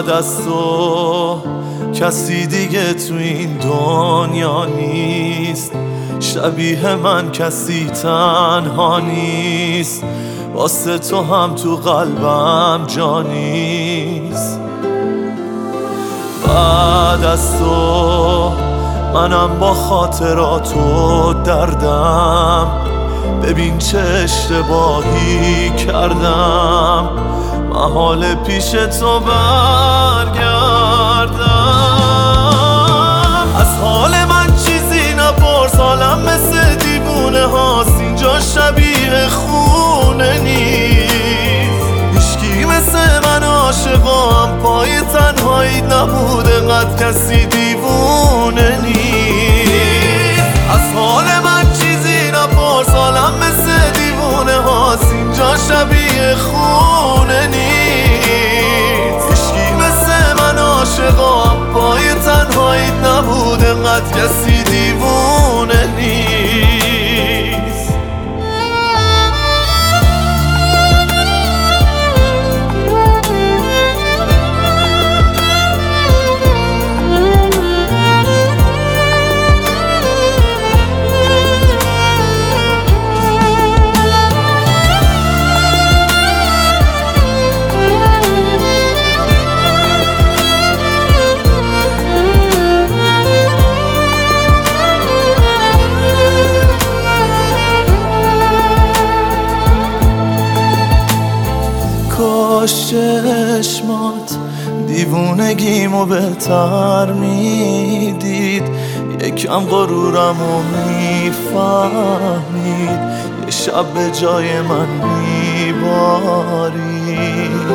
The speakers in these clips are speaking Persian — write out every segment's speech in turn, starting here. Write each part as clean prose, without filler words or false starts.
بعد از تو کسی دیگه تو این دنیا نیست، شبیه من کسی تنها نیست، واسه تو هم تو قلبم جا نیست. بعد از تو منم با خاطرات و دردم، ببین چه اشتباهی کردم، محال پیش تو برگردم. از حال من چیزی نپرس، حالم مثل دیوونه هاست، اینجا شبیه خونه نیست. هیچکی مثل من عاشقام، پای تنهایی نبود، انقدر کسی دیوونه نیست. از حال من چیزی نپرس، حالم مثل دیوونه هاست، اینجا شبیه خونه نیست. هیچکی مثل من عاشقام، پای تنهایی نبود، انقدر کسی دیوونه نیست. کاش چشمات دیوونگیمو بهتر میدید، یکم غرورمو میفهمید، یه شب به جای من میبارید.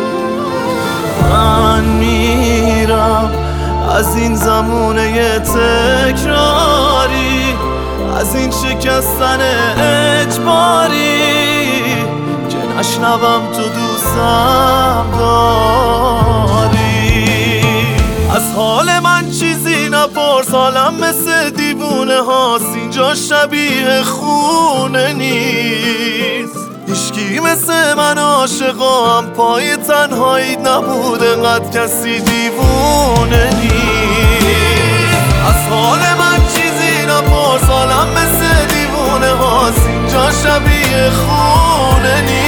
من میرم از این زمونه تکراری، از این شکستن اجباری، نشنوم تو دوستم داری. از حال من چیزی نپرس، حالم مثل دیوونه هاست، اینجا شبیه خونه نیست. هیچکی مثل من عاشقام، پای تنهایی نبود، انقدر کسی دیوونه نیست. از حال من چیزی نپرس، حالم مثل دیوونه هاست، اینجا شبیه خونه نیست.